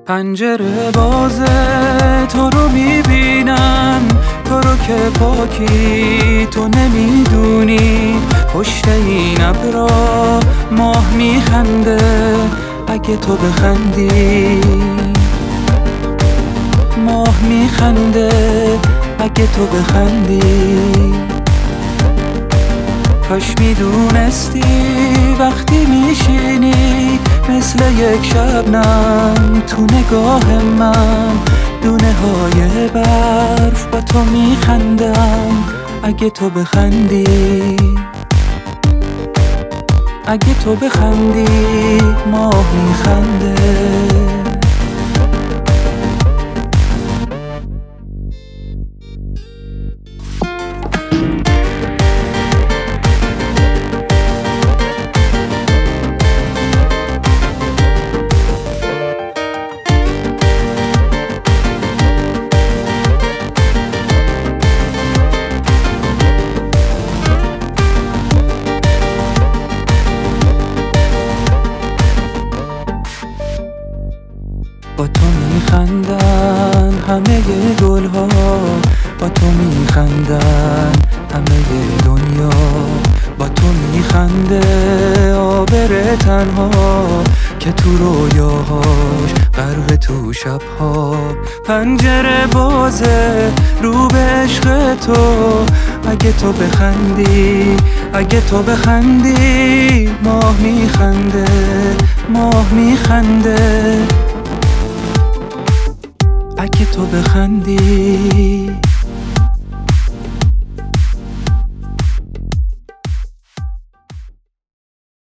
پنجره بازه، تو رو میبینم، تو رو که پاکی تو نمیدونی. پشت این ابرا ماه میخنده، اگه تو بخندی. ماه میخنده اگه تو بخندی. کاش میدونستی وقتی میشینی مثل یک شبنم تو نگاه من، دونه های برف با تو میخندم اگه تو بخندی. اگه تو بخندی ماه میخنده. با تو میخندن همه گلها، با تو میخندن همه دنیا. با تو میخنده عابر تنها که تو رویاهاش غرق تو شبها. پنجره بازه رو به عشق تو، اگه تو بخندی. اگه تو بخندی ماه میخنده. ماه میخنده اگه تو بخندی.